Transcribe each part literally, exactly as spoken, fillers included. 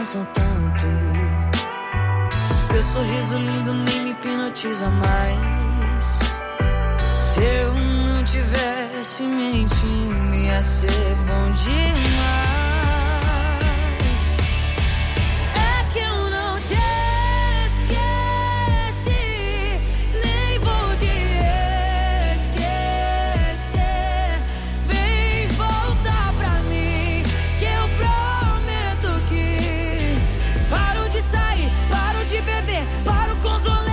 pensam tanto. Seu sorriso lindo nem me hipnotiza mais. Se eu não tivesse mentindo, ia ser bom demais. É que eu não te esqueci, nem vou te esquecer. Vem voltar pra mim, que eu prometo que paro de sair, paro de beber, paro com Zolé.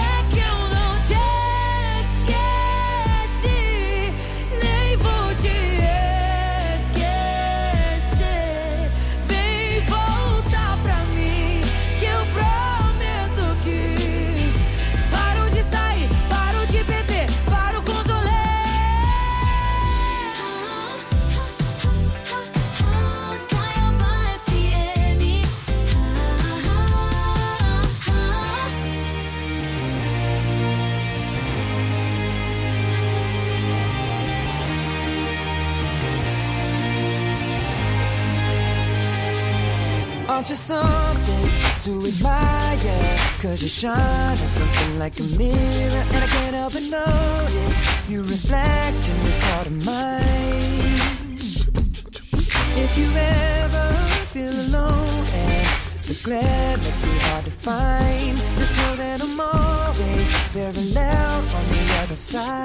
Aren't you something to admire? Cause you shine at something like a mirror, and I can't help but notice you reflect in this heart of mine. If you ever feel alone and the glare makes me hard to find, just know that I'm always very loud on the other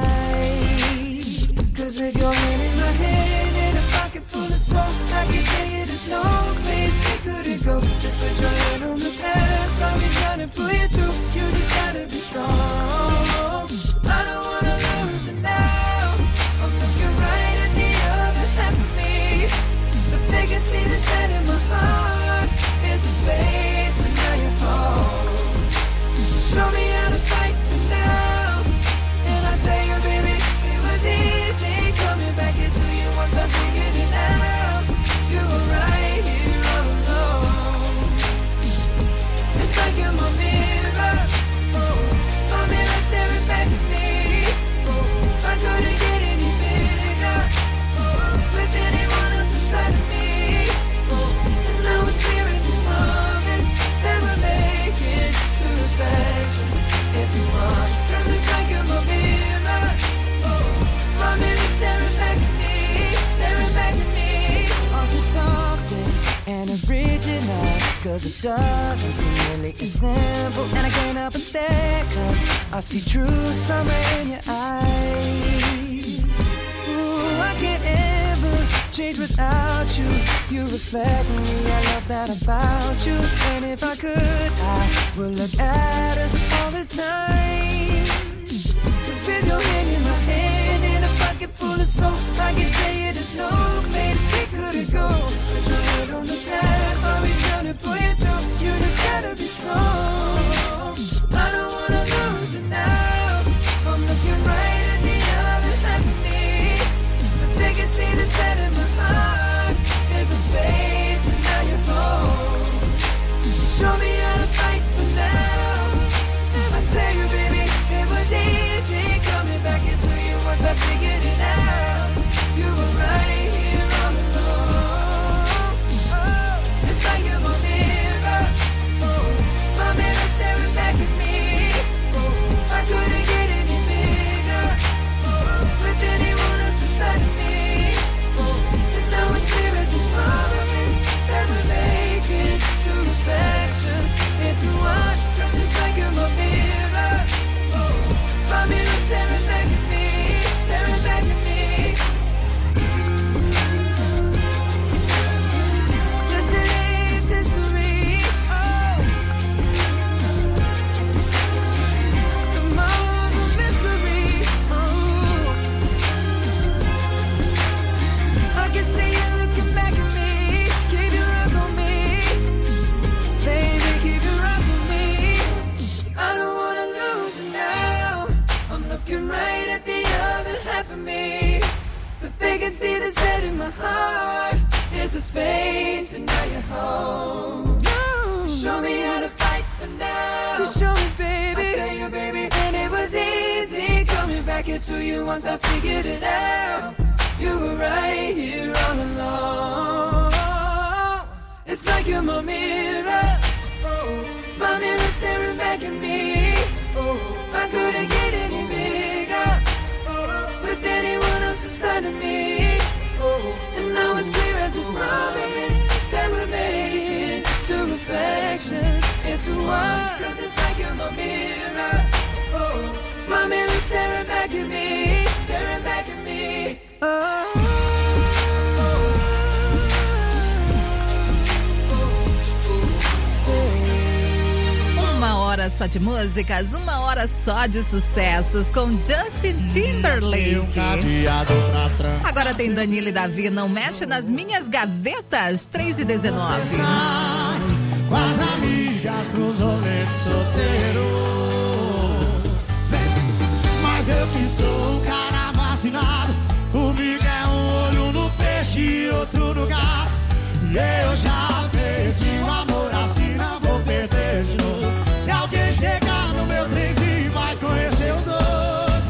side. Cause with your hand in my hand and a pocket full of soap, I can tell you there's no place we couldn't go. Just put your hand on the past, I'll be trying to pull you through. You just gotta be strong. I don't wanna lose you now. I'm looking right at the other half of me. The biggest see that's set in my heart is a space, and now you're home. Show me how to fight for now, and I'll tell you, baby, it was easy coming back into you once I figured it out. You were right here all alone. It's like you're my mirror, oh, my mirror staring back at me. Oh, I couldn't get any bigger, oh, with anyone else beside of me. Oh, and now it's clear as this promise that we're making two reflections into one. Cause it's like you're my mirror, oh, my mirror staring back at me, staring back at me. Aren't you something and original? Cause it doesn't seem really as simple, and I can't help but stare, cause I see true summer in your eyes. Ooh, I can't ever change without you. You reflect me, I love that about you. And if I could, I would look at us all the time. Cause with your hand in my hand and a pocket full of soap, I can tell you there's no place we couldn't go. Just put your head on the past, I'll be trying to pull you through. You just gotta be strong. I don't wanna lose you now. I'm looking right at the other half of me. The biggest see that's set in my heart is a space, and now you're home. Show me how to fight for now, and I tell you, baby, it was easy coming back into you once I figured it out. You were right here all along. Oh, it's like you're my mirror, oh, my mirror staring back at me. Oh, I couldn't get any bigger, oh, with anyone else beside of me. Oh, and now it's clear as this promise that we're making two reflections into one. Cause it's like you're my mirror, oh, my mirror staring back at me, staring back at me. Yesterday's history, oh, tomorrow's a mystery, oh. I can see you looking back at me. Keep your eyes on me, baby, keep your eyes on me. I don't wanna lose you now. I'm looking right at the other half of me. The vacancy that's set in my heart is the space, and now you're home. Show me how to fight for now. You show me, baby. I tell you, baby, and it was easy coming back into you once I figured it out. You were right here all along. It's like you're my mirror, I couldn't get any bigger with anyone else beside of me. And now it's clear as this promise that we're making two reflections into one. Cause it's like you're my mirror. My mirror staring back at me, staring back at me. Oh. Uma hora só de músicas, uma hora só de sucessos com Justin Timberlake. Agora tem Danilo e Davi, Não Mexe Nas Minhas Gavetas, três e dezenove. Com as amigas pros rolês solteiro. Mas eu que sou um cara vacinado, comigo é um olho no peixe e outro no gato. E eu já perdi o amor assim, não vou perder de novo. Se alguém chegar no meu trenzinho vai conhecer o doido.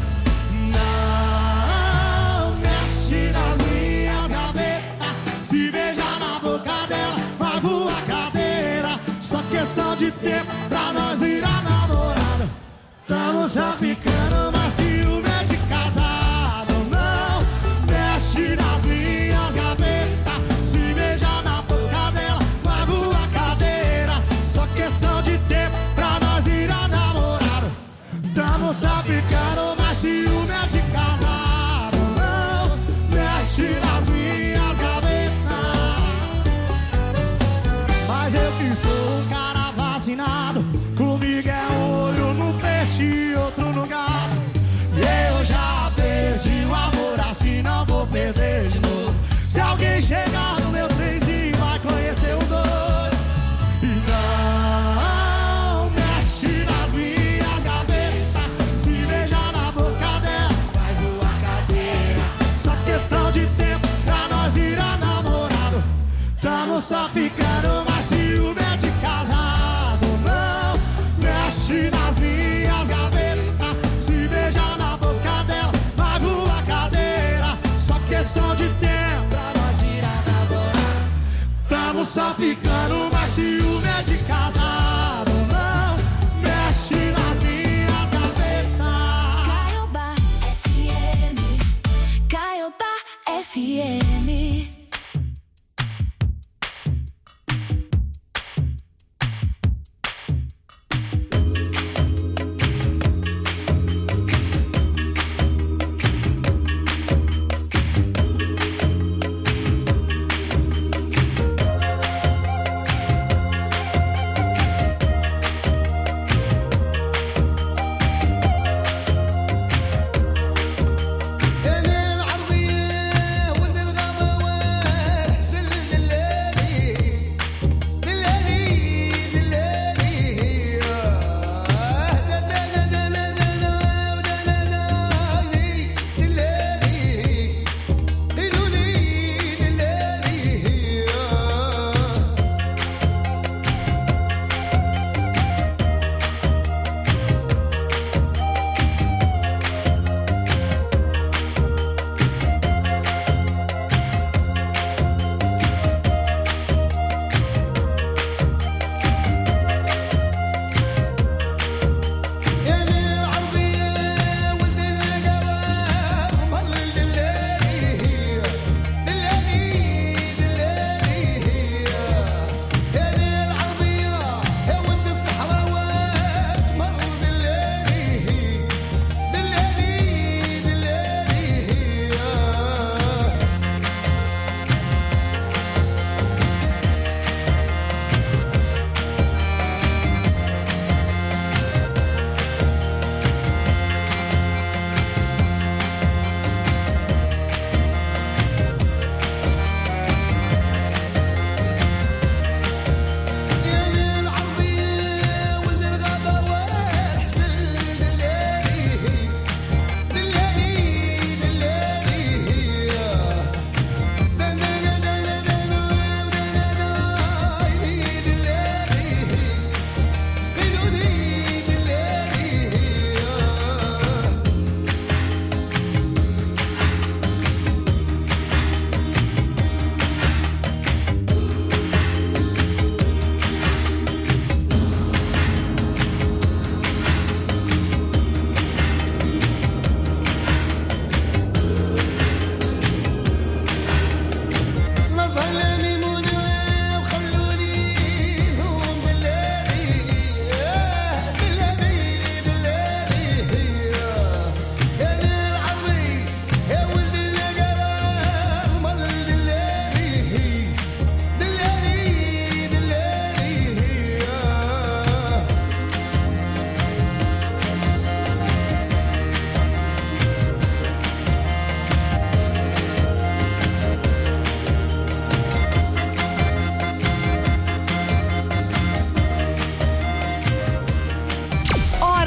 Não mexe nas minhas gavetas, se beijar na boca dela vai voar cadeira. Só questão de tempo pra nós virar namorado. Tamo só ficando, mas ciúme é de casado. Não mexe nas minhas gavetas, se beijar na boca dela vai voar cadeira. Só questão de tempo pra nós virar namorado. Tamo só ficando, mas ciúme é de casado. Não mexe nas minhas gavetas. Mas eu que sou um cara vacinado, comigo é um olho no peixe e outro no gato. E eu já perdi o amor assim, não vou perder de novo. Se alguém chegar no meu trenzinho vai conhecer o doido. E não mexe nas minhas gavetas, se beijar na boca dela vai voar cadeira. Só questão de tempo pra nós virar namorado. Tamo só ficando, mas ciúme é de casado. Não mexe nas minhas gavetas, se beijar na boca dela vai voar cadeira. Só questão de tempo pra nós virar namorado. Tamo só ficando, mas ciúme é de casado. Não mexe nas minhas gavetas. Caiobá F M, Caiobá F M. الليل العربية واللي الغالي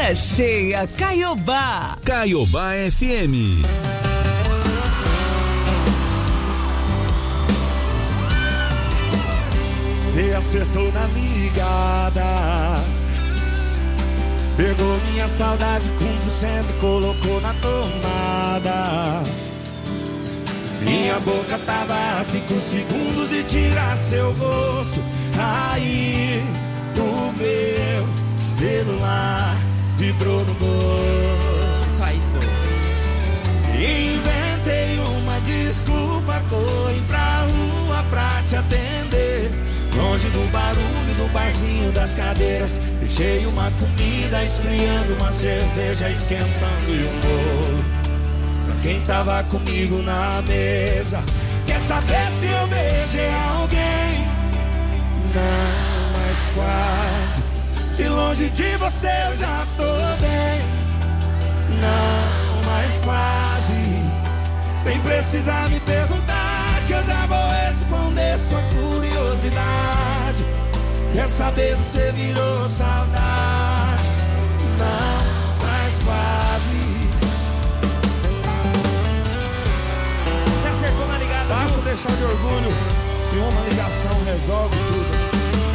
Hora cheia, Caiobá. Caiobá F M. Você acertou na ligada, pegou minha saudade com um por cento, colocou na tomada. Minha boca tava a cinco segundos de tirar seu gosto. Aí o meu celular vibrou no bolso. Aí foi. Inventei uma desculpa, corri pra rua pra te atender. Longe do barulho do barzinho das cadeiras, deixei uma comida esfriando, uma cerveja esquentando e um bolo pra quem tava comigo na mesa. Quer saber se eu beijei alguém? Não, mas quase. Se longe de você eu já tô bem. Não, mas quase. Nem precisa me perguntar, que eu já vou responder sua curiosidade. Quer saber se você virou saudade? Não, mas quase. Você acertou na ligada. Basta deixar de orgulho e uma ligação resolve tudo.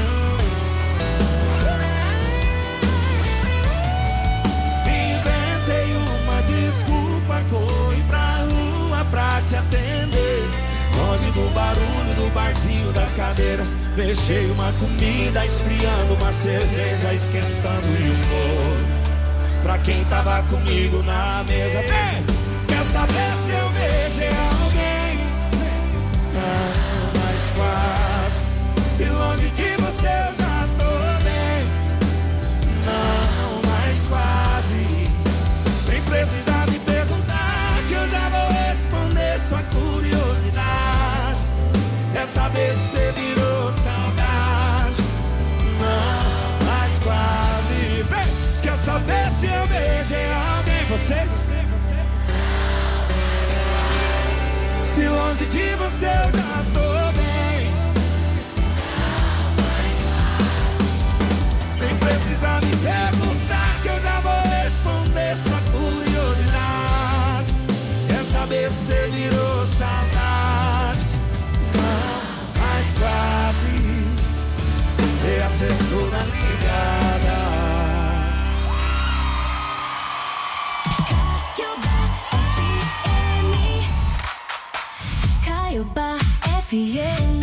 Inventei uma desculpa, corri pra rua pra te atender. Longe do barulho do barzinho das cadeiras, deixei uma comida esfriando, uma cerveja esquentando e um bolo pra quem tava comigo na mesa. Vem! Quer saber se eu beijei alguém? Não, mas quase. Se longe de você eu já tô bem. Não, mas quase. Nem precisa me perguntar, que eu já vou responder sua curiosidade. Quer saber se você virou saudade? Não, mas quase. Vem! Quer saber se eu beijei alguém? Vocês? Se longe de você eu já tô bem. Nem precisa me perguntar, que eu já vou responder sua curiosidade. Quer saber se você virou saudade? Não, mas quase. Você acertou na ligada. Caiobá F M.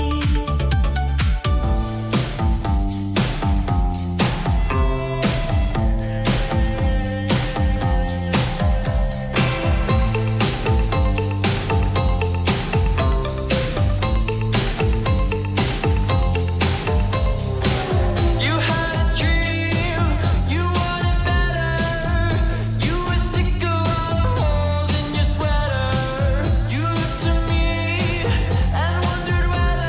Wondered whether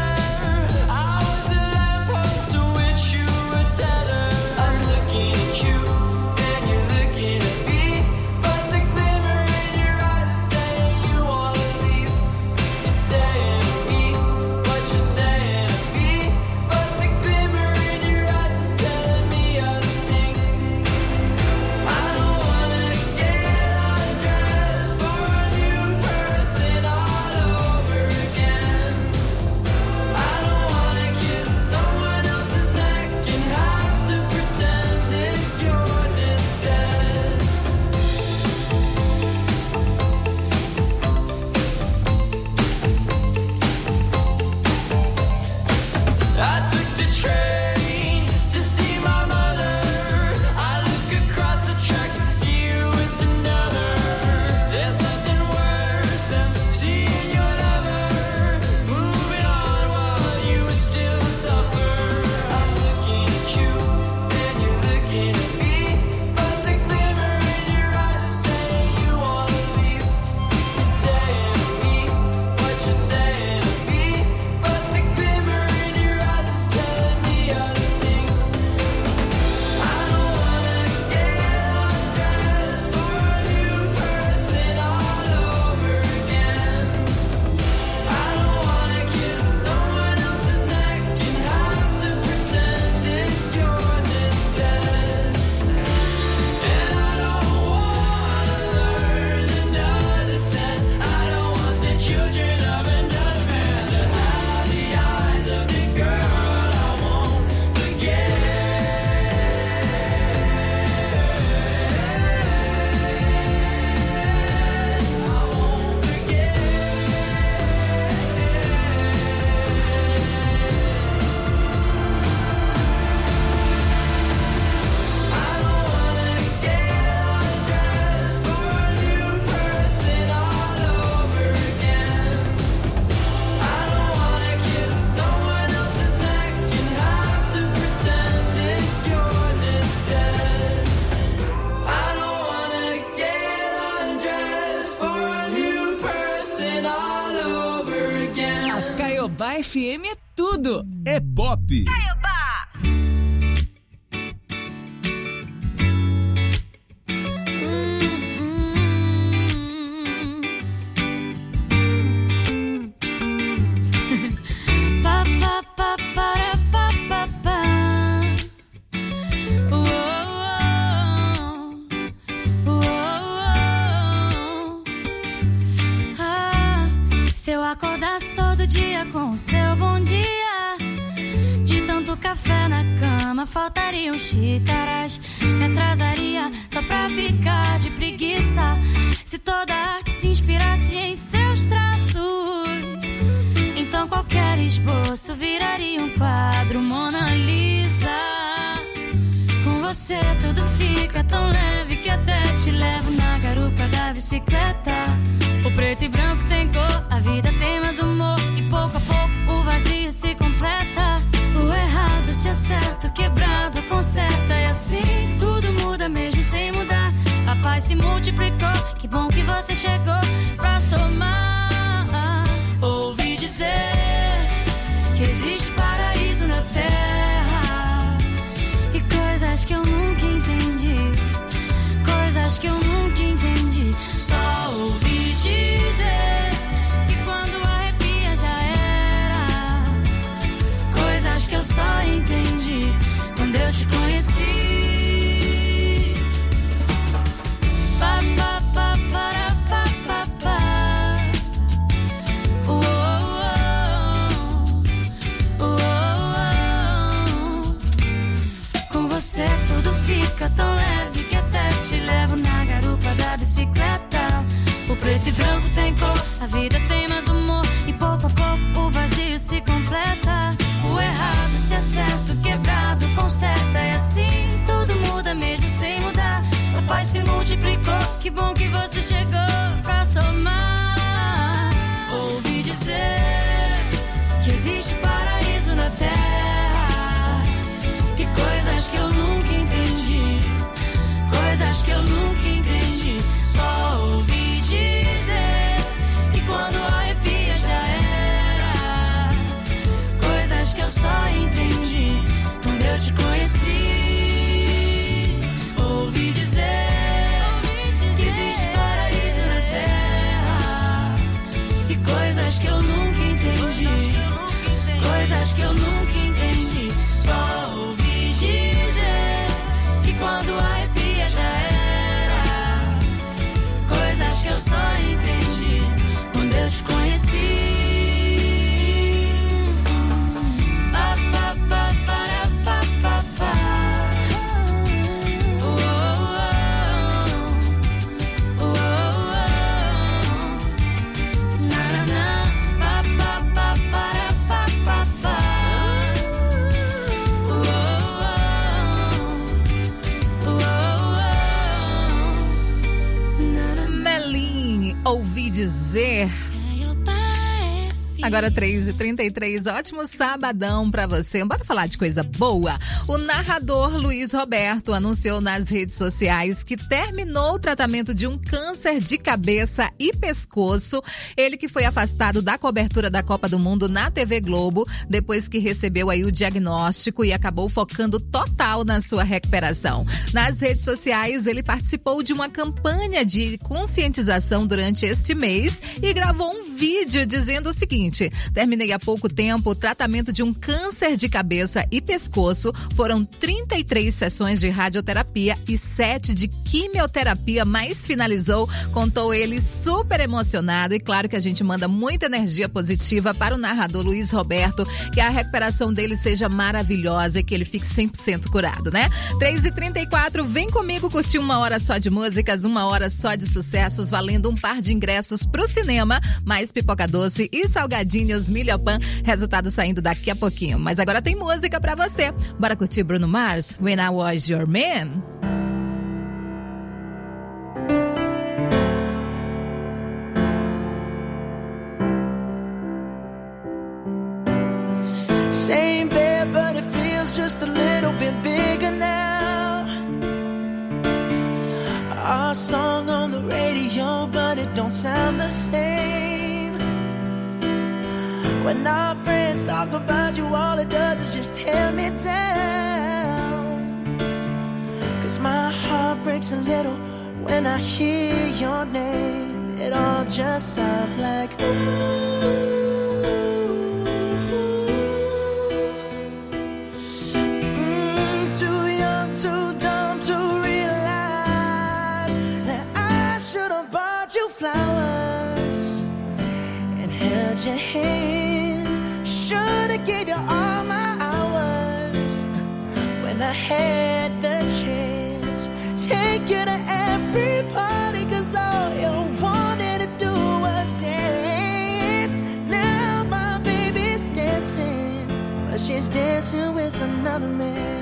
F M é tudo. É pop. Caiobá. Se eu acordasse todo dia com o seu bom dia, de tanto café na cama faltariam xícaras. Me atrasaria só pra ficar de preguiça. Se toda arte se inspirasse em seus traços, então qualquer esboço viraria um quadro Mona Lisa. Com você tudo fica tão leve que até te levo na garupa da bicicleta. O preto e branco tem cor, a vida tem mais humor, e pouco a pouco o vazio se completa. O errado se acerta, o quebrado conserta, e assim tudo muda mesmo sem mudar. A paz se multiplicou, que bom que você chegou pra somar. Ouvi dizer que existe paraíso na terra, e coisas que eu nunca entendi, coisas que eu nunca entendi. Só ouvi dizer que quando arrepia já era, coisas que eu só entendi quando eu te conheci. Pa, pa, pa, para, pa, pa, pa. Oh, oh, oh. Oh, oh, oh. Com você tudo fica tão leve que até te levo na garupa da bicicleta. O preto e branco tem cor, a vida tem mais humor, e pouco a pouco o vazio se completa. O errado se acerta, o quebrado conserta, e assim tudo muda mesmo sem mudar. A paz se multiplicou, que bom que você chegou pra somar. Ouvi dizer que existe paraíso na terra, e coisas que eu nunca entendi, coisas que eu nunca entendi. Só ouvi dizer que quando arrepia já era, coisas que eu só entendi quando eu te conheci. Ouvi dizer que existe paraíso na terra, e coisas que eu nunca entendi, coisas que eu nunca entendi. Só ouvi dizer que quando arrepia já era, coisas que eu só entendi quando eu te conheci. Pa, pa, pa, para, pa, pa, pa. Oh, oh, oh. Oh, oh. Na, na, na. Pa, pa, pa, para, pa, pa, pa. Oh, oh, oh. Na, na, na. Melim, ouvi dizer. Agora três e trinta e três, ótimo sabadão pra você. Bora falar de coisa boa? O narrador Luiz Roberto anunciou nas redes sociais que terminou o tratamento de um câncer de cabeça e pescoço. Ele que foi afastado da cobertura da Copa do Mundo na T V Globo, depois que recebeu aí o diagnóstico e acabou focando total na sua recuperação. Nas redes sociais, ele participou de uma campanha de conscientização durante este mês e gravou um vídeo dizendo o seguinte: terminei há pouco tempo o tratamento de um câncer de cabeça e pescoço. Foram trinta e três sessões de radioterapia e sete de quimioterapia, mas finalizou, contou ele super emocionado. E claro que a gente manda muita energia positiva para o narrador Luiz Roberto, que a recuperação dele seja maravilhosa e que ele fique cem por cento curado, né? três e trinta e quatro, vem comigo curtir uma hora só de músicas, uma hora só de sucessos, valendo um par de ingressos pro cinema, mais pipoca doce e salgadinhos Milhopan, resultado saindo daqui a pouquinho. Mas agora tem música pra você. Bora curtir Bruno Mars, When I Was Your Man? Same bed, but it feels just a little bit bigger now. Our song on the radio, but it don't sound the same. When our friends talk about you, all it does is just tear me down. Cause my heart breaks a little when I hear your name. It all just sounds like ooh. Mm, too young, too dumb to realize that I should have bought you flowers and held your hand. Should've gave you all my hours when I had the chance. Take you to every party, cause all you wanted to do was dance. Now my baby's dancing, but she's dancing with another man.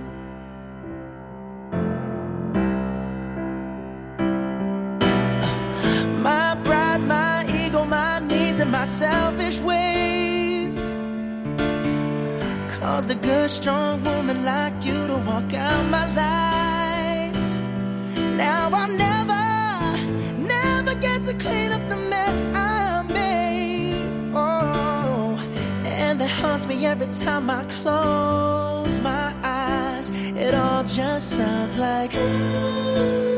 My pride, my ego, my needs, and my selfish ways caused a good, strong woman like you to walk out my life. Now I'll never, never get to clean up the mess I made. Oh, and that haunts me every time I close my eyes. It all just sounds like ooh.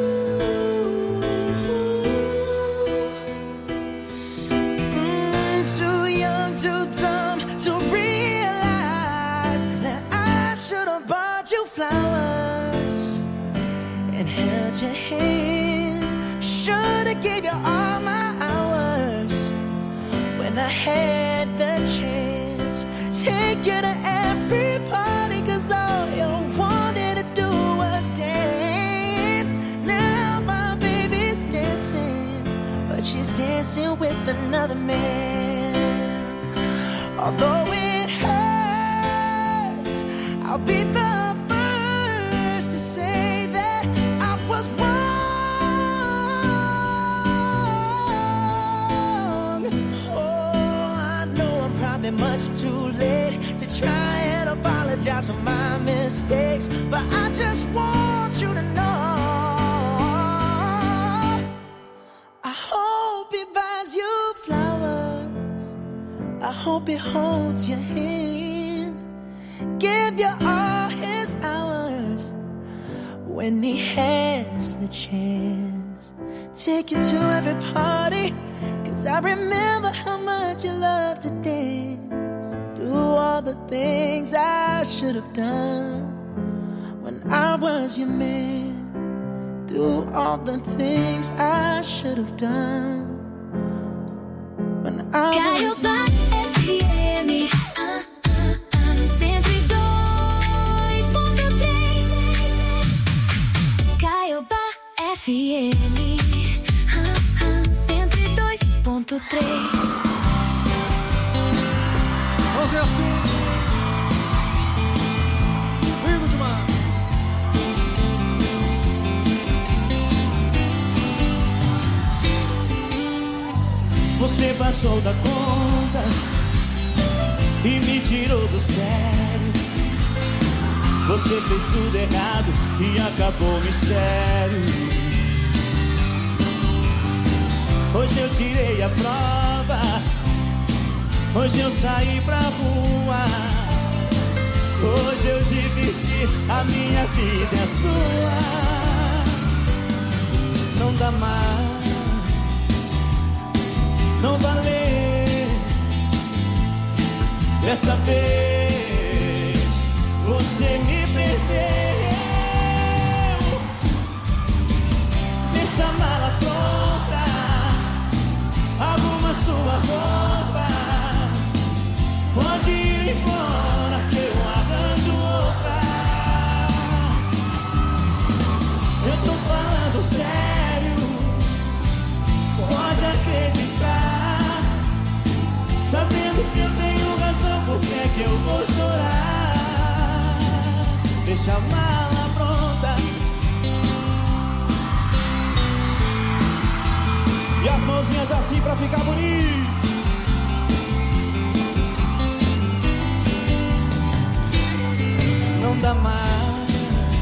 Too young, too dumb to realize that I should have bought you flowers and held your hand. Should have gave you all my hours when I had the chance. Take you to every party, cause all you wanted to do was dance. Now my baby's dancing, but she's dancing with another man. Although it hurts, I'll be the first to say that I was wrong. Oh, I know I'm probably much too late to try and apologize for my mistakes, but I just want you to know I hope he buys you flowers. I hope he holds your hand, give you all his hours when he has the chance. Take you to every party, cause I remember how much you love to dance. Do all the things I should have done when I was your man. Do all the things I should have done when I was your man. F M, ah, ah, ah, cento e dois ponto três. Caiobá F M, ah, ah, cento e dois ponto três. Vamos ver assim. Lindo demais. Você passou da conta e me tirou do sério. Você fez tudo errado e acabou o mistério. Hoje eu tirei a prova, hoje eu saí pra rua. Hoje eu dividi, a minha vida é sua. Não dá mais, não valeu. Dessa vez você me perdeu. Deixa a mala pronta, arruma sua roupa. Pode ir embora que eu arranjo outra. Eu tô falando sério, pode acreditar. Sabendo que eu tenho razão, por que é que eu vou chorar? Deixa a mala pronta e as mãozinhas assim pra ficar bonito. Não dá mais,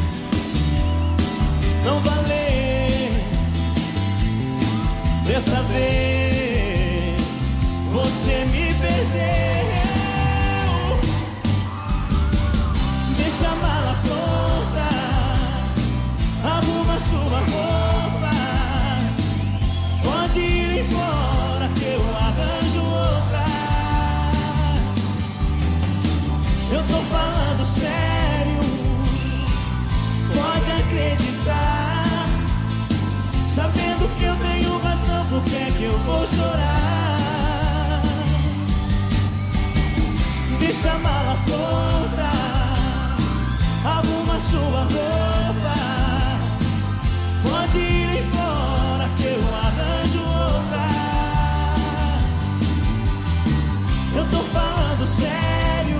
não valeu. Dessa vez você me perdeu. Deixa a mala pronta, arruma sua roupa, pode ir embora que eu arranjo outra. Eu tô falando sério, pode acreditar. Sabendo que eu tenho razão, por que é que eu vou chorar? Deixa a mala pronta, arruma sua roupa, pode ir embora que eu arranjo outra. Eu tô falando sério,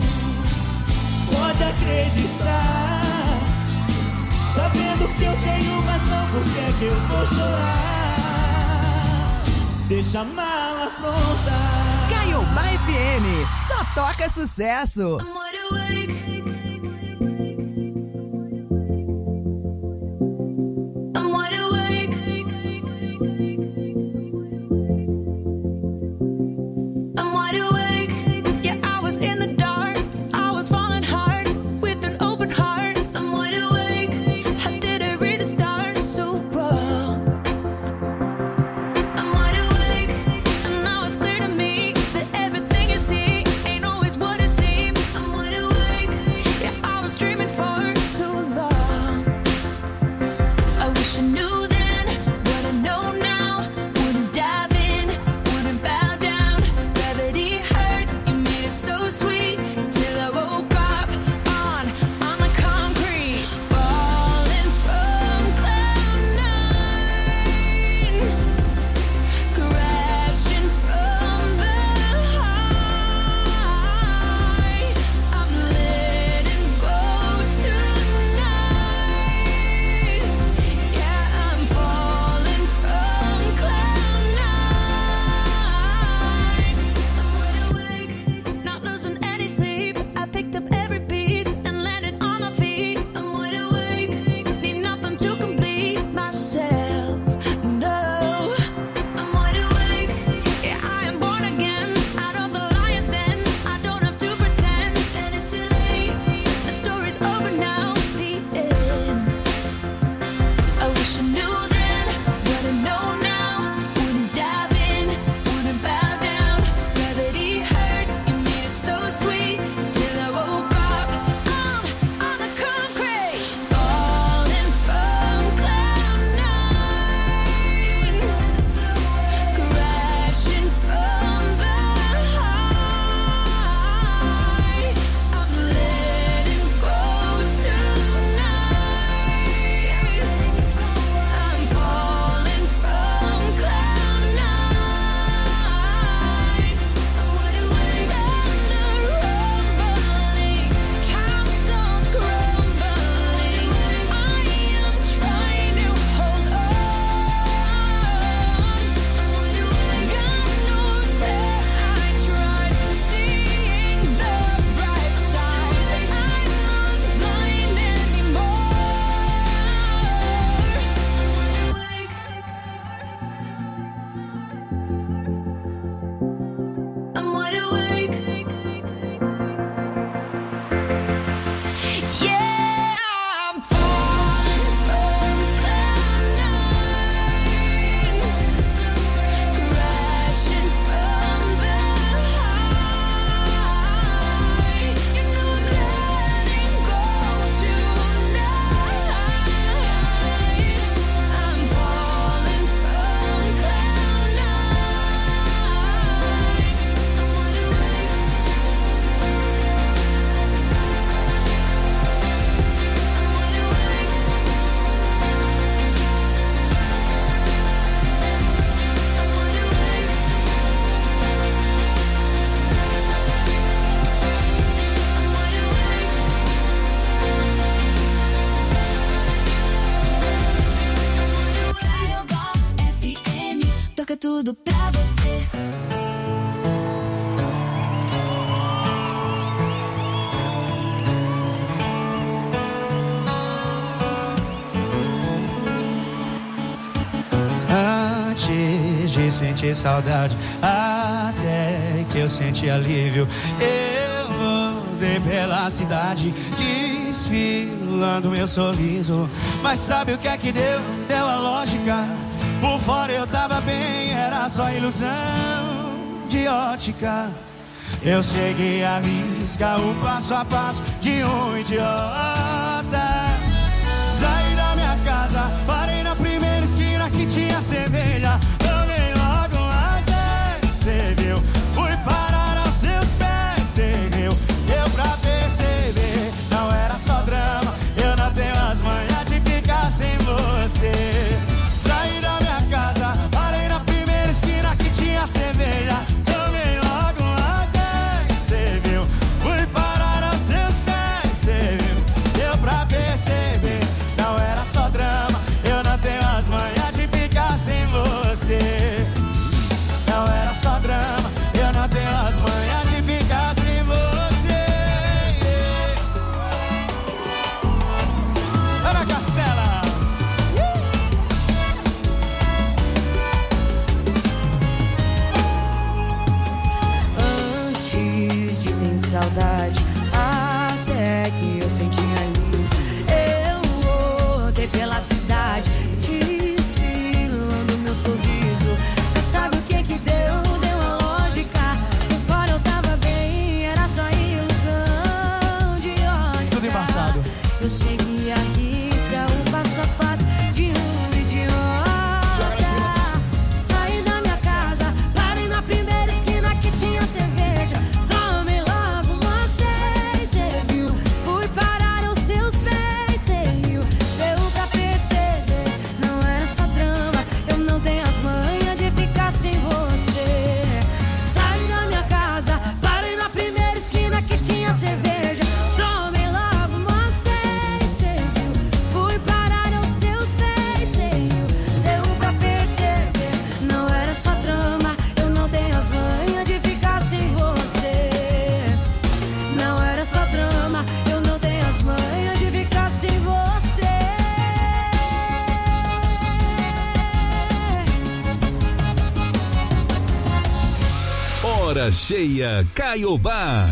pode acreditar. Sabendo que eu tenho razão, por que é que eu vou chorar? Deixa a mala pronta. Caiobá F M, só toca sucesso. I'm wide awake. I'm wide awake. I'm wide awake. Yeah, I was in the dark. I was falling hard with an open heart. I'm wide awake. How did I read the stars so wrong? I'm wide awake, and now it's clear to me that everything you see ain't always what it seems. I'm wide awake. Yeah, I was dreaming for so long. I wish I knew then what I know now. Wouldn't dive in, wouldn't bow down. Gravity hurts, you made it so sweet. Till I woke up on, on the concrete. Falling from cloud nine, crashing from the high. I'm letting go tonight. Yeah, I'm falling from cloud nine. I'm wide awake, not losing any sleep. I picked up every piece and landed on my feet. I'm wide awake, need nothing to complete myself. No, I'm wide awake. Yeah, I am born again out of the lion's den. I don't have to pretend, and it's too late. The story's over now, the end. I wish I knew then what I know now. Wouldn't dive in, wouldn't bow down. Gravity hurts, you made it so sweet. Till I woke up on, on the concrete. Falling from cloud nine, crashing from the high. I'm letting go tonight. I'm falling from cloud nine. I'm wide awake, thunder rumbling, castles crumbling. I am trying to hold on. I'm wide awake, God knows that I tried seeing the bright side. I'm not blind anymore. I'm wide awake. I'm wide awake. Yeah, I'm falling from cloud nine, crashing from the high. You know I'm letting go tonight. I'm falling from cloud nine. I'm wide awake. Caiobá F M, toca tudo pra você. Antes de sentir saudade, até que eu senti alívio. Eu andei pela cidade desfilando meu sorriso, mas sabe o que é que deu? Deu a lógica. Por fora eu tava bem, era só ilusão de ótica. Eu cheguei a riscar o passo a passo de um idiota. Saí da minha casa, parei na primeira esquina que tinha cerveja. Tomei logo umas dez, cê viu? Fui parar aos seus pés, cê viu? Deu pra perceber, não era só drama. Eu não tenho as manhas de ficar sem você. Saí da minha casa, parei na primeira esquina que tinha cerveja. Tomei logo umas dez, cê viu? Fui parar aos seus pés, cê viu? Deu pra perceber, não era só drama. Eu não tenho as manhas de ficar sem você. Não era só drama, eu não tenho as manhas de ficar sem você. Ana Castela. Antes de sentir saudade, até que eu senti alívio. Eu rodei pela cidade, desfilando meu sorriso. Mas sabe o que que deu? Deu a lógica. Por fora eu tava bem, era só ilusão de ótica. Tudo embaçado. Eu segui a risca, o passo a passo de um idiota. Saí da minha casa, parei na primeira esquina que tinha cerveja. Tomei logo umas dez, cê viu? Fui parar aos seus pés, cê riu? Deu pra perceber, não era só drama. Eu não tenho as manhas de ficar sem você. Saí da minha casa, parei na primeira esquina que tinha cerveja. Tomei logo umas dez, cê viu? Fui parar aos seus pés, cê riu? Deu pra perceber, não era só drama. Eu não tenho as manhas de ficar sem você. Não era só drama, eu não tenho as manhas de ficar sem você. Hora cheia Caiobá.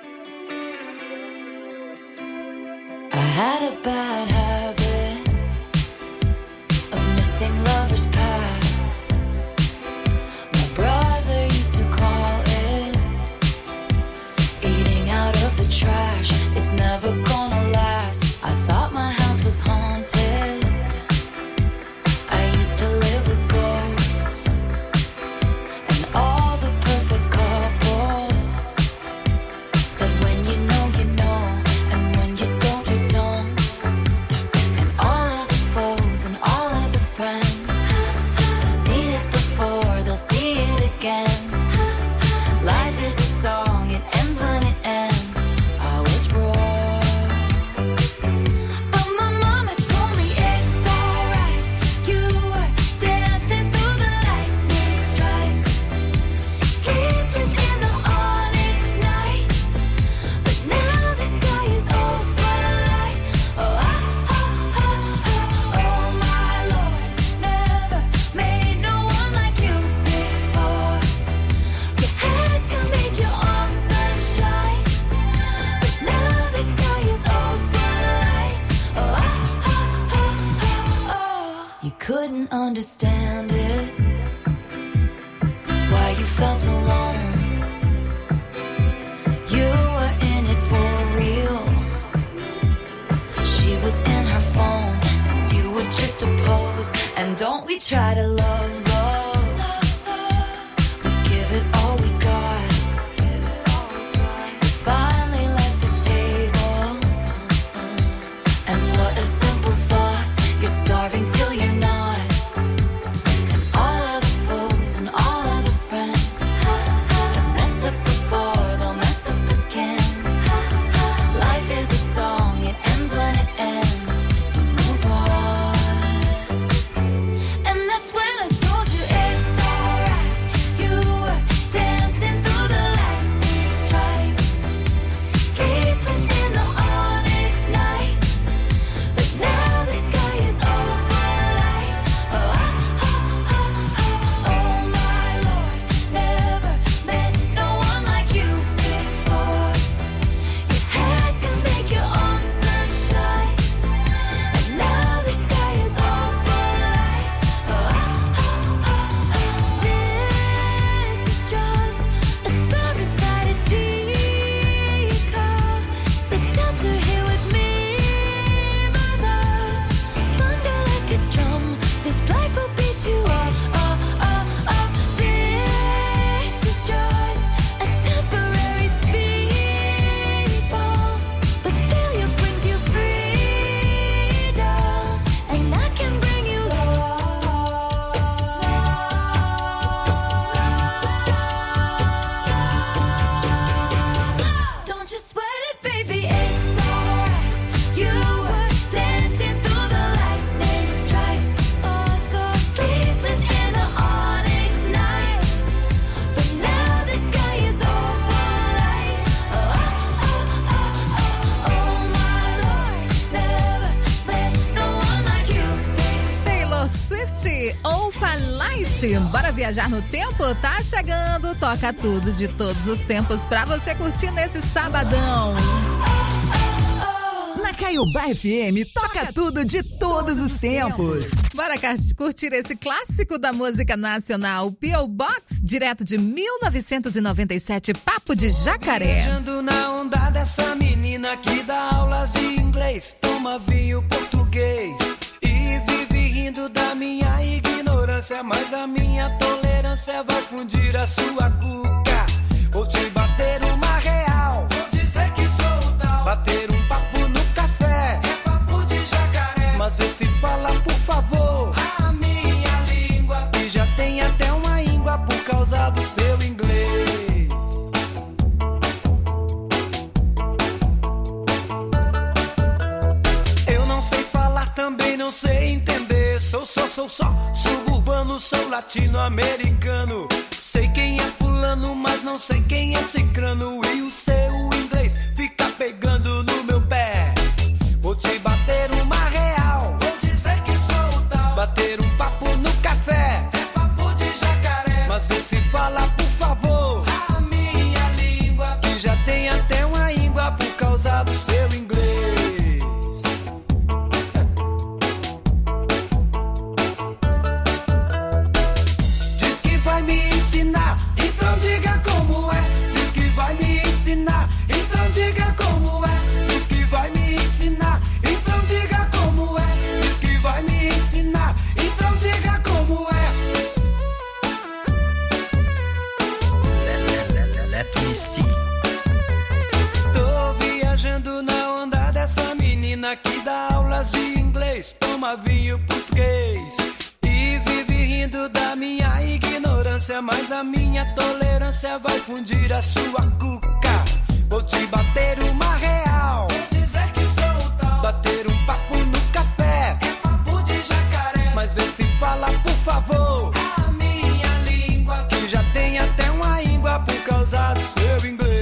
I had a bad habit of missing lovers past. My brother used to call it eating out of the trash. It's never gonna last. I thought my house was haunted. I used to live with ghosts and all the perfect couples said when you know you know, and when you don't you don't. And all of the foes and all of the friends have seen it before, they'll see it again. Life is a song, it ends when it ends. I was wrong, but my mama told me it's alright. You were dancing through the lightning strikes, sleepless in the onyx night. But now the sky is open light. Oh, ah, ah, ah, ah. Oh my Lord, never made no one like you before. You had to make your own sunshine, but now the sky is open light. Oh, ah, ah, ah, ah, oh. You couldn't understand it, why you felt alone. You were in it for real. She was in her phone, and you were just a pose. And don't we try to love, love? We give it all we got. We finally left the table, and what a simple thought. You're starving till you're not. And all of the foes and all of the friends have messed up before, they'll mess up again. Life is a song, it ends when it ends. You move on. And that's when I told curte Opa Light. Bora viajar no tempo? Tá chegando, toca tudo de todos os tempos pra você curtir nesse sabadão. Na Caiobá F M, toca tudo de todos os tempos. Bora curtir esse clássico da música nacional, P O Box, direto de mil novecentos e noventa e sete, Papo de Jacaré. Viajando na onda dessa menina que dá aulas de inglês, toma vinho português e vive rindo da minha ignorância, mas a minha tolerância vai fundir a sua cuca. Vou te bater uma real, vou dizer que sou o tal, bater um papo no café, é papo de jacaré, mas vê se fala por favor a minha língua, que já tem até uma íngua por causa do seu inglês. Eu não sei falar, também não sei entender, sou só, sou só suburbano, sou latino-americano. Sei quem é fulano, mas não sei quem é cicrano, e o seu inglês fica pegando no meu pé. Vou te bater uma real, vou dizer que sou o tal, bater um papo no café, é papo de jacaré, mas vê se fala por favor a minha língua, que já tem até uma íngua por causa do seu inglês. Diz que vai me ensinar, então diga como é. Diz que vai me ensinar, então diga como é. Diz que vai me ensinar, então diga como é. Diz que vai me ensinar, então diga como é. Tô viajando na onda dessa menina que dá aulas de inglês, toma vinho português e vive rindo da minha ignorância, mas a minha tolerância vai fundir a sua cuca. Vou te bater uma real, vou dizer que sou o tal, bater um papo no café, é papo de jacaré, mas vê se fala por favor a minha língua, que já tem até uma íngua por causa do seu inglês.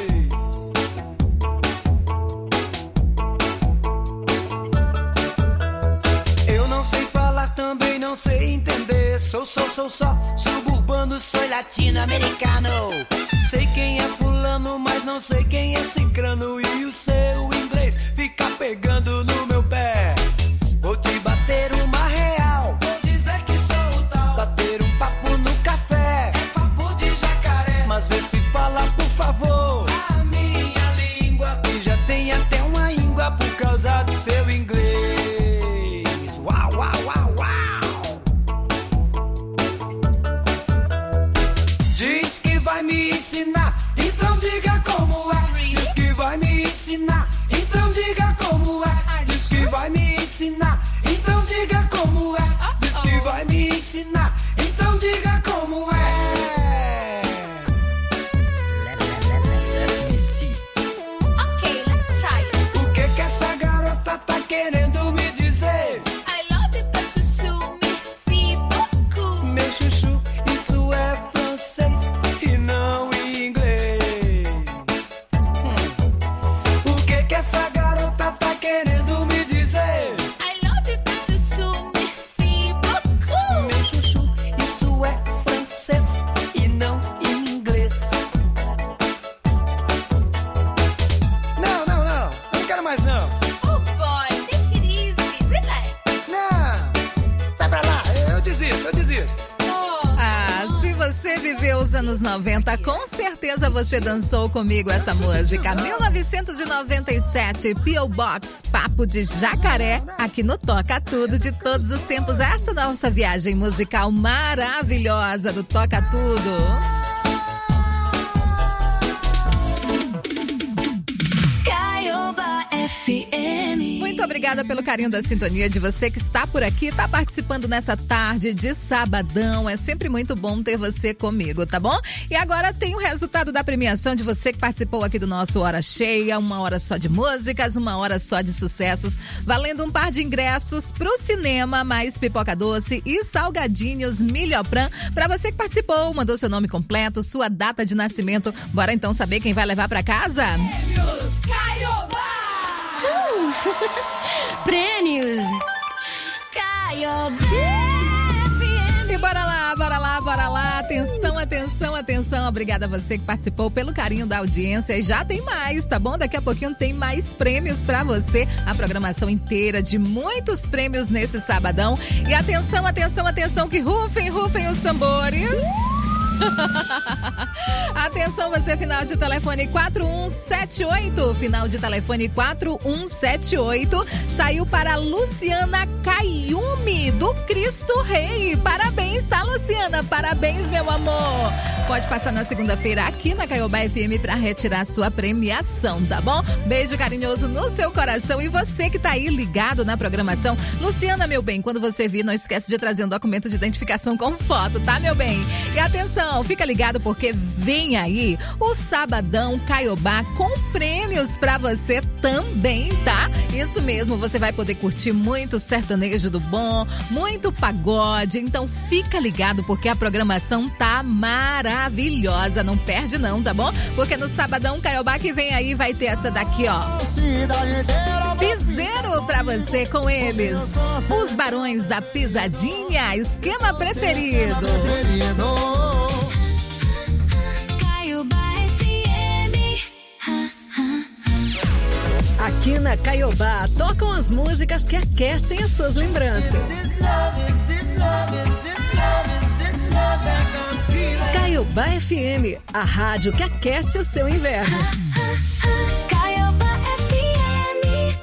Eu não sei falar, também não sei entender, sou só, sou só suburbano, sou latino-americano. Sei quem é fulano, mas não sei quem é cicrano, e o seu inglês fica pegando no meu pé. Vou te bater uma real, vou dizer que sou o tal, bater um papo no café, é papo de jacaré, mas vê se fala por favor a minha língua, que já tem até uma íngua por causa do seu inglês. Uau, uau, uau, uau. Diz que vai me ensinar, então diga como é. Diz que vai me ensinar, então diga como é. Diz que vai me ensinar, então diga como é. Diz que vai me ensinar, então diga como é. Okay, let's try it. O que que essa garota tá querendo me dizer? I love it, but chuchu, merci beaucoup. Meu chuchu, isso é francês e não inglês. Hum. O que que essa garota tá querendo me dizer? I love it, but chuchu, merci beaucoup. Meu chuchu, isso é francês e não inglês. Não, não, não, eu não quero mais não. Oh boy, take it easy, relax. Não, sai pra lá, eu desisto, eu desisto. Ah, se você viveu os anos noventa, com certeza você dançou comigo essa música. mil novecentos e noventa e sete, P O Box, Papo de Jacaré, aqui no Toca Tudo de todos os tempos. Essa nossa viagem musical maravilhosa do Toca Tudo. Caiobá F M. Muito obrigada pelo carinho da sintonia de você que está por aqui, está participando nessa tarde de sabadão. É sempre muito bom ter você comigo, tá bom? E agora tem o resultado da premiação de você que participou aqui do nosso Hora Cheia, uma hora só de músicas, uma hora só de sucessos, valendo um par de ingressos pro cinema, mais pipoca doce e salgadinhos Milhopran. Pra você que participou, mandou seu nome completo, sua data de nascimento. Bora então saber quem vai levar pra casa? Prêmios Caiobá. bora lá. Atenção, atenção, atenção. Obrigada a você que participou pelo carinho da audiência. E já tem mais, tá bom? Daqui a pouquinho tem mais prêmios pra você. A programação inteira de muitos prêmios nesse sabadão. E atenção, atenção, atenção, que rufem, rufem os tambores. Atenção, você, final de telefone quatro um sete oito, final de telefone quatro um sete oito, saiu para Luciana Caiumi, do Cristo Rei. Parabéns, tá, Luciana? Parabéns, meu amor. Pode passar na segunda-feira aqui na Caiobá F M para retirar sua premiação, tá bom? Beijo carinhoso no seu coração. E você que tá aí ligado na programação, Luciana, meu bem, quando você vir, não esquece de trazer um documento de identificação com foto, tá, meu bem? E atenção, fica ligado porque vem aí o Sabadão Caiobá com prêmios pra você também, tá? Isso mesmo, você vai poder curtir muito sertanejo do bom, muito pagode, então fica ligado porque a programação tá maravilhosa, não perde não, tá bom? Porque no Sabadão Caiobá que vem aí vai ter essa daqui, ó. Piseiro pra você com eles, os Barões da Pisadinha, esquema preferido. Aqui na Caiobá, tocam as músicas que aquecem as suas lembranças. Caiobá F M, a rádio que aquece o seu inverno. Caiobá F M.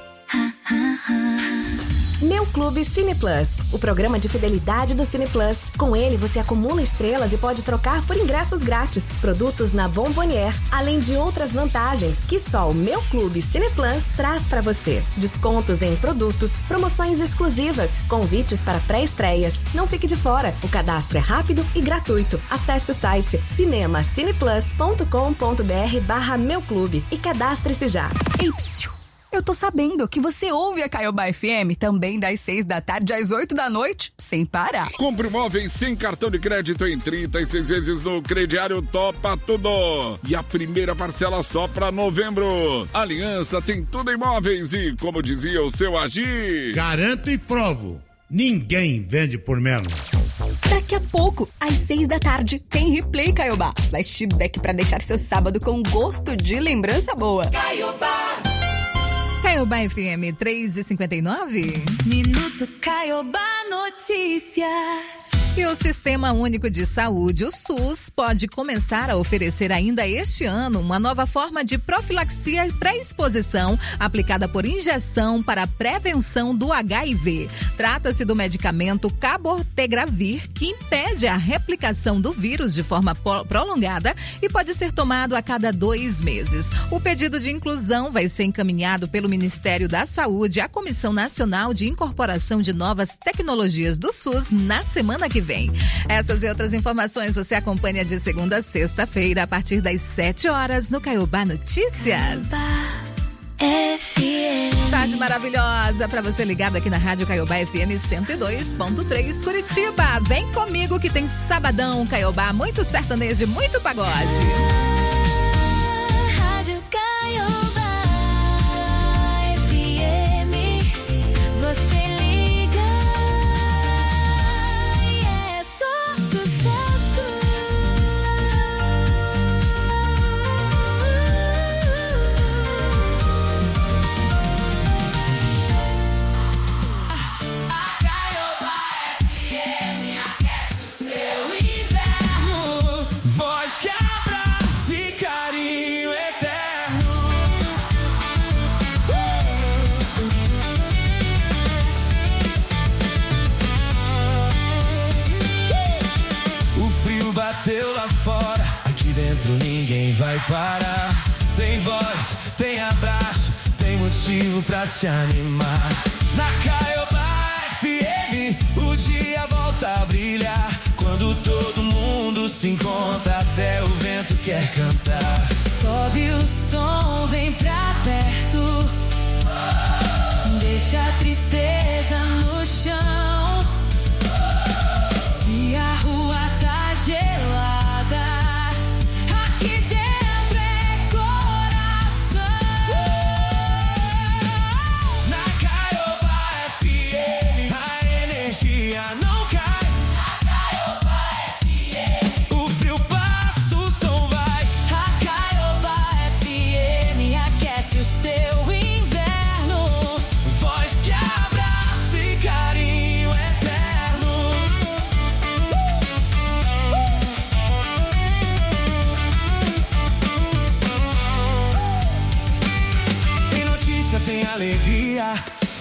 Meu Clube Cine Plus, o programa de fidelidade do Cine Plus. Com ele, você acumula estrelas e pode trocar por ingressos grátis, produtos na Bombonier, além de outras vantagens que só o Meu Clube Cine Plus traz para você. Descontos em produtos, promoções exclusivas, convites para pré-estreias. Não fique de fora, o cadastro é rápido e gratuito. Acesse o site cinema cineplus ponto com ponto br barra Meu Clube e cadastre-se já. Eu tô sabendo que você ouve a Caiobá F M também das seis da tarde às oito da noite, sem parar. Compre móveis sem cartão de crédito em trinta e seis vezes no crediário Topa Tudo. E a primeira parcela só pra novembro. Aliança tem tudo em móveis e, como dizia o seu Agir... Garanto e provo, ninguém vende por menos. Daqui a pouco, às seis da tarde, tem Replay Caiobá. Flashback pra deixar seu sábado com gosto de lembrança boa. Caiobá. Caiobá F M três e cinquenta e nove. Minuto Caiobá Notícias. E o Sistema Único de Saúde, o SUS, pode começar a oferecer ainda este ano uma nova forma de profilaxia e pré-exposição aplicada por injeção para a prevenção do H I V. Trata-se do medicamento Cabotegravir, que impede a replicação do vírus de forma prolongada e pode ser tomado a cada dois meses. O pedido de inclusão vai ser encaminhado pelo Ministério da Saúde à Comissão Nacional de Incorporação de Novas Tecnologias do SUS na semana que vem. Essas e outras informações você acompanha de segunda a sexta-feira a partir das sete horas no Caiobá Notícias. F M. Tarde maravilhosa para você ligado aqui na Rádio Caiobá F M cento e dois ponto três Curitiba. Vem comigo que tem Sabadão Caiobá, muito sertanejo e muito pagode. Rádio Caiobá F M. Você bateu lá fora, aqui dentro ninguém vai parar. Tem voz, tem abraço, tem motivo pra se animar. Na Caiobá F M, o dia volta a brilhar. Quando todo mundo se encontra, até o vento quer cantar. Sobe o som, vem pra perto. Deixa a tristeza no chão. Se a rua tá gelada, aqui dentro é coração. Na Caiobá F M, a energia não cai. Na Caiobá F M.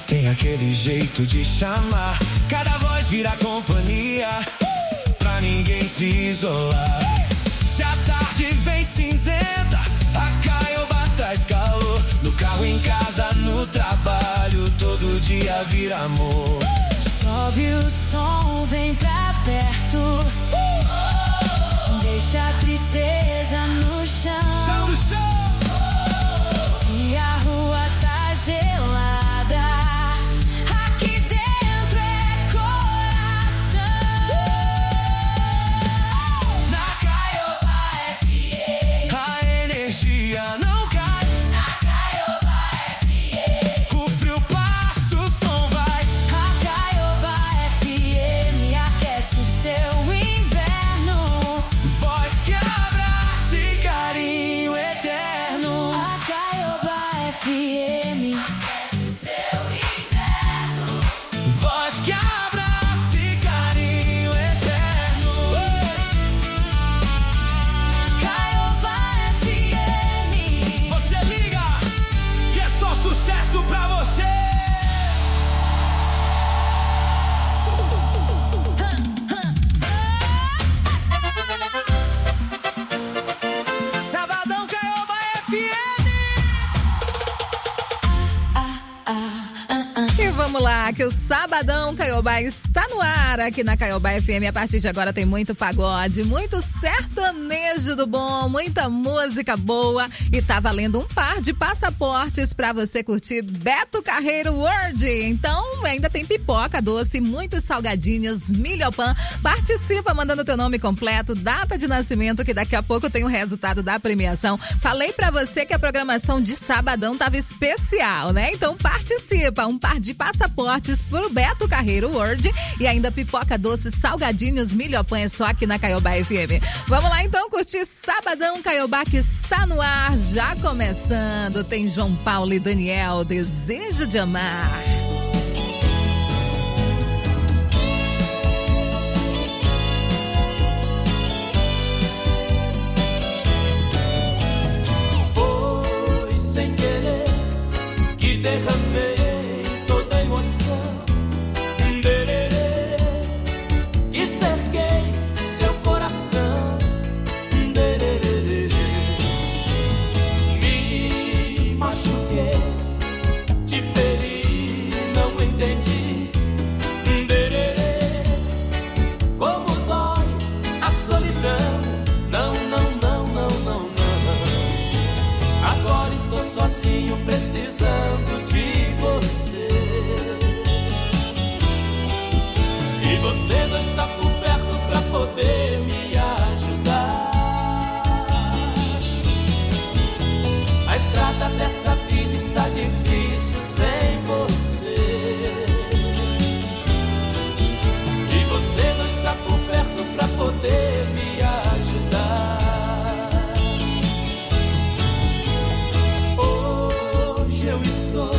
tem aquele jeito de chamar. Cada voz vira companhia, pra ninguém se isolar. Se a tarde vem cinzenta, a Caiobá traz calor. No carro, em casa, no trabalho, todo dia vira amor. Sobe o som, vem pra perto. Deixa a tristeza no chão. Chão do chão. Se a rua tá gelada, aqui dentro é coração. Na Caiobá F M, a energia não cai. Na Caiobá F M, O frio passa, o som vai. a Caiobá F M aquece o seu inverno. Voz que abraça e carinho eterno. A Caiobá F M aquece o seu inverno. Voz que abraça e carinho eterno. Caiobá F M. Você liga e é só sucesso pra você. Sabadão Caiobá F M. E vamos lá, que o Sabadão Caiobá está no ar aqui na Caiobá F M. A partir de agora tem muito pagode, muito sertanejo do bom, muita música boa. E tá valendo um par de passaportes pra você curtir Beto Carreiro World. Então ainda tem pipoca doce, muitos salgadinhos, milhopan. Participa mandando teu nome completo, data de nascimento, que daqui a pouco tem o resultado da premiação. Falei pra você que a programação de Sabadão tava especial, né? Então participa, um par de passaportes pro Beto Carreiro World e ainda pipoca doce, salgadinhos, milhopan, é só aqui na Caiobá F M. Vamos lá então curtir Sabadão Caiobá, que está no ar, já começando. Tem João Paulo e Daniel, Desejo de Amar. Foi sem querer que derramei toda a emoção. Dererê, que cerquei seu coração. Dererê, me machuquei, te feri, não entendi. Dererê, como dói a solidão. Não, não, não, não, não, não. Agora estou sozinho, precisando de você. E você não está por perto pra poder me ajudar. A estrada dessa vida está difícil sem você. E você não está por perto pra poder me ajudar. Hoje eu estou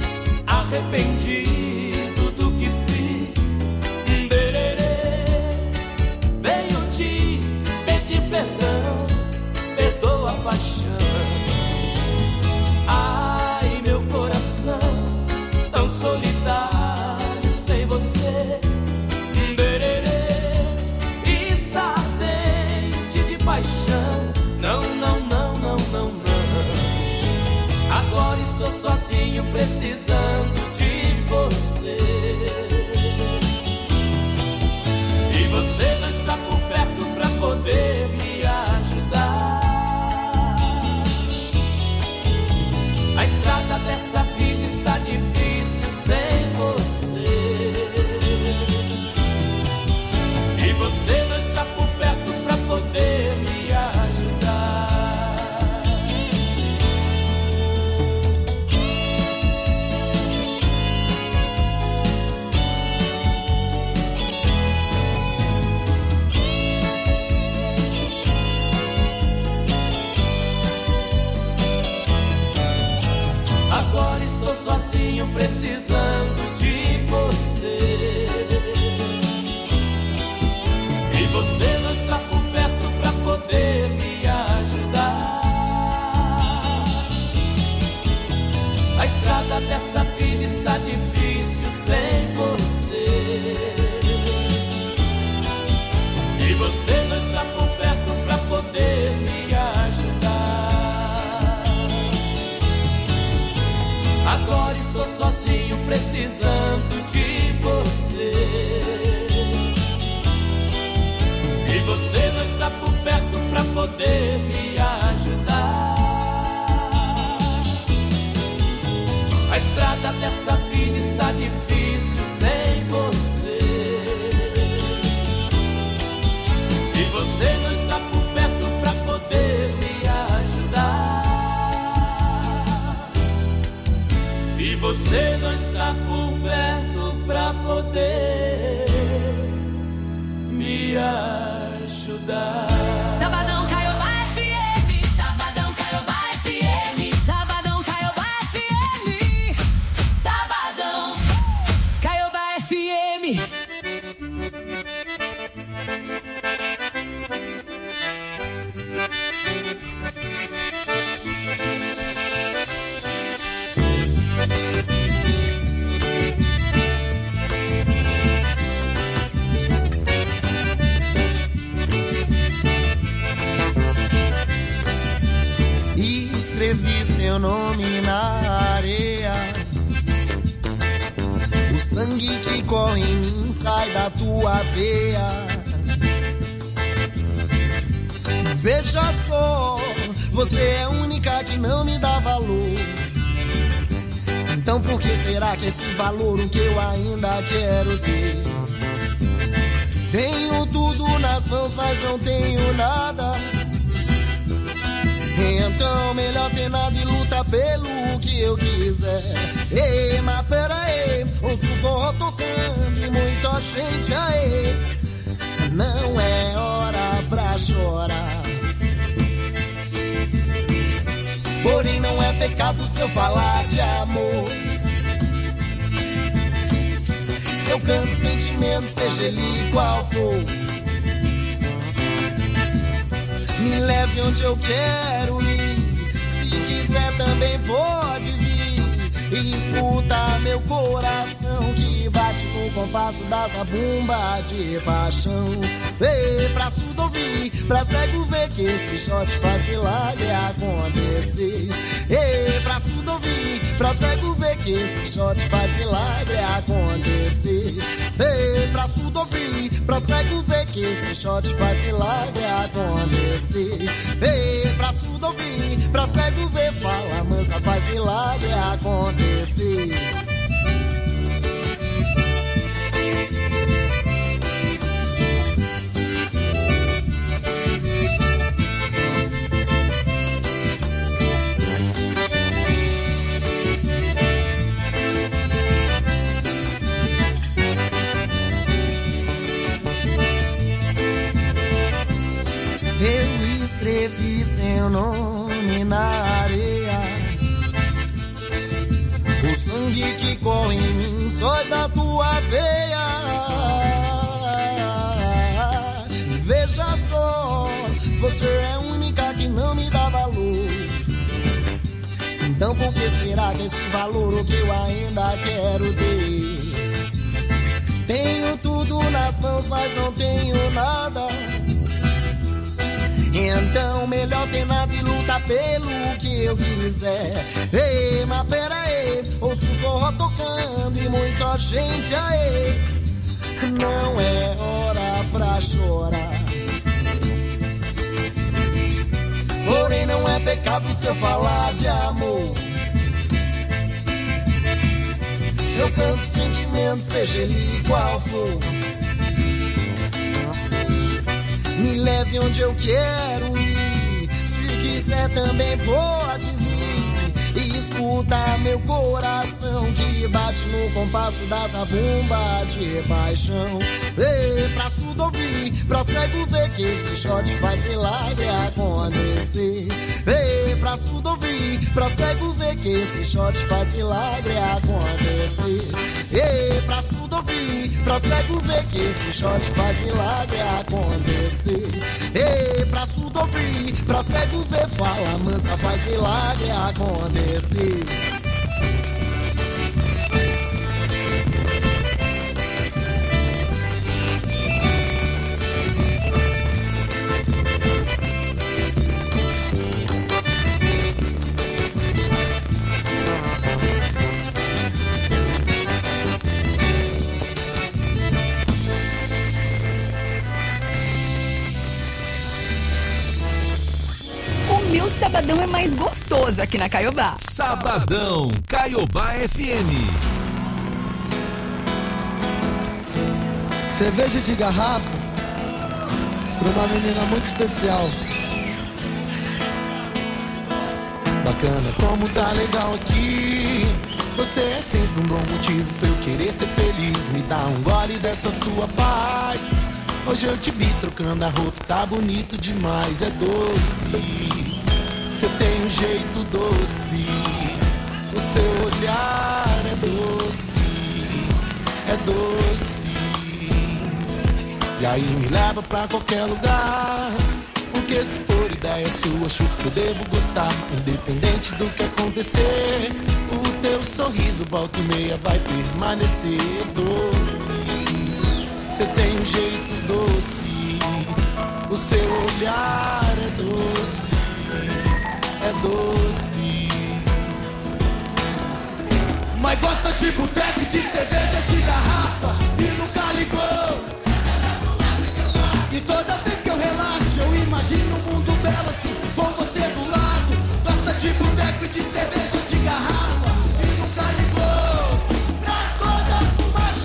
arrependido do que fiz. Dererê, venho te pedir perdão, perdoa a paixão. Ai, meu coração, tão solitário sem você. Dererê, está ardente de paixão. Não, não, não, não, não, não. Agora estou sozinho, precisando de você. E você não está por perto pra poder me ajudar. A estrada dessa vida está difícil sem você. E você não está por perto pra poder me ajudar. Agora estou sozinho, precisando de você. E você não está por perto pra poder me ajudar. A estrada dessa vida está difícil sozinho precisando de você. E você não está por perto pra poder me ajudar. A estrada dessa vida está difícil sem você. E você não está por perto pra poder me ajudar. E você não está por perto pra poder me ajudar. Sabadão Caiobá F M, Sabadão Caiobá F M, Sabadão Caiobá F M, Sabadão Caiobá F M. Escrevi seu nome na areia. O sangue que corre em mim sai da tua veia. Veja só, você é a única que não me dá valor. Então por que será que esse valor o que eu ainda quero ter? Tenho tudo nas mãos, mas não tenho nada. Então melhor ter nada e luta pelo que eu quiser. Ei, mas pera aí, ouço o forró tocando e muita gente aí. Não é hora pra chorar. Porém não é pecado se eu falar de amor. Se eu canto sentimento, seja ele qual for. Me leve onde eu quero ir. Se quiser também pode vir. E escuta meu coração que bate no compasso da zabumba de paixão. Ei, pra surdo ouvir, pra cego ver que esse shot faz milagre acontecer. Ei, pra surdo ouvir, pra cego ver que esse shot faz milagre acontecer. Ei, pra surdo ouvir, pra cego ver que esse shot faz milagre acontecer. Ei, pra surdo ouvir, pra cego ver, fala mansa, faz milagre acontecer. Eu escrevi seu nome na areia. O sangue que corre em mim só da tua veia. Veja só, você é a única que não me dá valor. Então por que será que esse valor o que eu ainda quero ter? Tenho tudo nas mãos, mas não tenho nada. Então melhor ter nada e lutar pelo que eu quiser. Ei, mas pera aí, ouço o forró tocando e muita gente aí. Não é hora pra chorar. Porém não é pecado se eu falar de amor. Se eu canto sentimento, seja ele qual for. Me leve onde eu quero ir. Se quiser também pode vir. E escuta meu coração que bate no compasso da zabumba de paixão. Ei, pra surdo ouvir, pra cego ver que esse shot faz milagre acontecer. Ei, pra surdo ouvir, pra cego ver que esse shot faz milagre acontecer. Ei, pra surdo ouvir, pra cego ver que esse shot faz milagre acontecer. Ei, pra surdo ouvir, pra cego ver, fala mansa, faz milagre acontecer. sabadão é mais gostoso aqui na Caiobá. Sabadão, Caiobá F M. Cerveja de garrafa pra uma menina muito especial. Bacana, como tá legal aqui. Você é sempre um bom motivo pra eu querer ser feliz. Me dá um gole dessa sua paz. Hoje eu te vi trocando a roupa, tá bonito demais. É doce, você tem um jeito doce. O seu olhar é doce, é doce. E aí me leva pra qualquer lugar, porque se for ideia sua, acho que eu devo gostar. Independente do que acontecer, o teu sorriso volta e meia vai permanecer doce. Você tem um jeito doce, o seu olhar é doce, é doce. Mas gosta de boteco, de cerveja, de